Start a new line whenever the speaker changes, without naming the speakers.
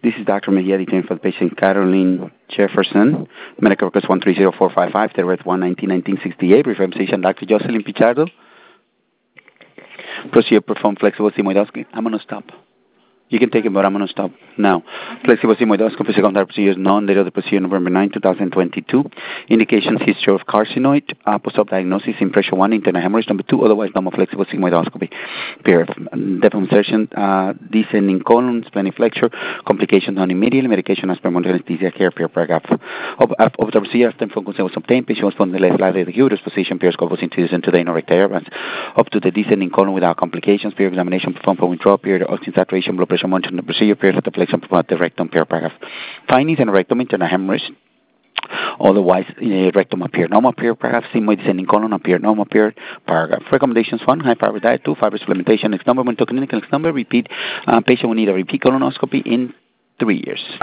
This is Dr. Mejia, detailing for the patient Caroline Jefferson. Medical records 130-455, date of 1/19/1968. Reference physician Dr. Jocelyn Pichardo. Procedure performed flexible sigmoidoscopy. I'm going to stop. You can take it, but I'm going to stop now. Flexible sigmoidoscopy, secondary procedure is known. Date of the procedure November 9, 2022. Indications: history of carcinoid, post-op diagnosis, impression 1, internal hemorrhage. Number 2, otherwise normal flexible sigmoidoscopy. Period. Depth of insertion, descending colon, spleniflexure, complications non immediately, medication as per monitoring anesthesia care, period, paragraph. Of the procedure, after phone consent was obtained, patient was put on the left side of the uterus position, periscope was introduced into the rectal airways. Up to the descending colon without complications, period, examination performed for withdrawal, period, oxygen saturation, blood pressure monitoring the procedure, period, deflection performed at the rectum, period, paragraph. Findings in rectum, internal hemorrhage. Otherwise, rectum appeared normal, period, paragraph. Sigmoid descending colon appeared normal, period, paragraph. Recommendations: 1, high fiber diet; 2, fiber supplementation. Next number, when to clinical, next number, repeat. Patient will need a repeat colonoscopy in 3 years.